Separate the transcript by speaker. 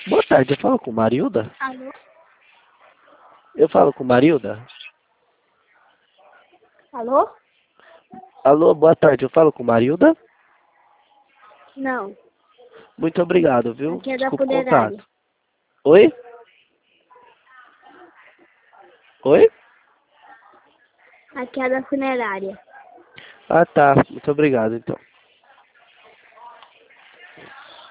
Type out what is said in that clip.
Speaker 1: Boa tarde, eu falo com Marilda?
Speaker 2: Alô?
Speaker 1: Eu falo com Marilda?
Speaker 2: Alô?
Speaker 1: Alô, boa tarde, eu falo com Marilda?
Speaker 2: Não.
Speaker 1: Muito obrigado, viu?
Speaker 2: Aqui é da
Speaker 1: Desculpa o
Speaker 2: funerária.
Speaker 1: contato. Oi? Oi?
Speaker 2: Aqui é da funerária.
Speaker 1: Ah, tá. Muito obrigado, então.